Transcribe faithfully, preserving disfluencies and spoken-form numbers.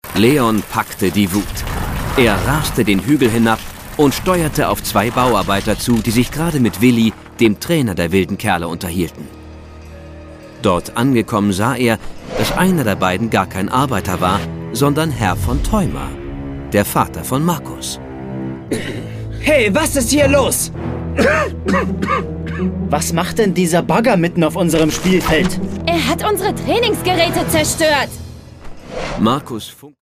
Leon packte die Wut. Er raste den Hügel hinab und steuerte auf zwei Bauarbeiter zu, die sich gerade mit Willi, dem Trainer der wilden Kerle, unterhielten. Dort angekommen sah er, dass einer der beiden gar kein Arbeiter war, sondern Herr von Theuma, der Vater von Markus. Hey, was ist hier los? Was macht denn dieser Bagger mitten auf unserem Spielfeld? Er hat unsere Trainingsgeräte zerstört. Markus